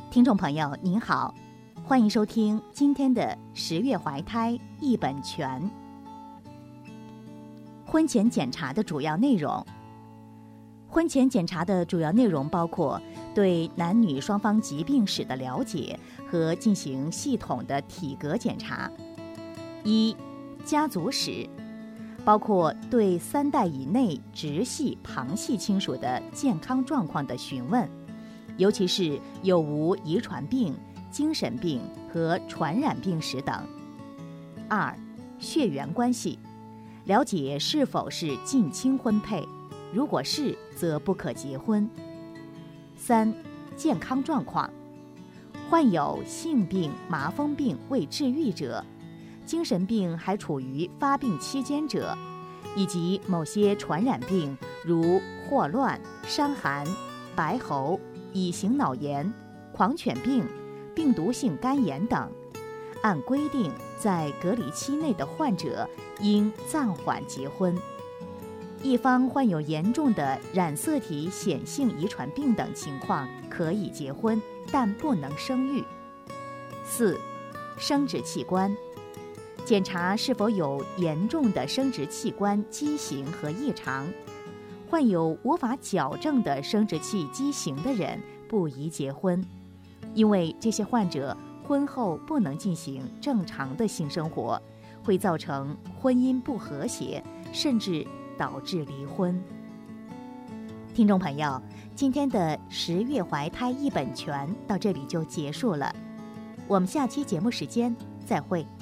听众朋友您好，欢迎收听今天的10月怀胎一本全。婚前检查的主要内容。婚前检查的主要内容包括对男女双方疾病史的了解和进行系统的体格检查。一、家族史，包括对3代以内直系、旁系亲属的健康状况的询问，尤其是有无遗传病、精神病和传染病史等。2、血缘关系，了解是否是近亲婚配，如果是，则不可结婚。3、健康状况，患有性病、麻风病未治愈者，精神病还处于发病期间者，以及某些传染病，如霍乱、伤寒、白喉、乙型脑炎、狂犬病、病毒性肝炎等，按规定在隔离期内的患者应暂缓结婚。一方患有严重的染色体显性遗传病等情况，可以结婚，但不能生育。4、生殖器官，检查是否有严重的生殖器官畸形和异常。患有无法矫正的生殖器畸形的人不宜结婚，因为这些患者婚后不能进行正常的性生活，会造成婚姻不和谐，甚至导致离婚。听众朋友，今天的10月怀胎一本全到这里就结束了，我们下期节目时间再会。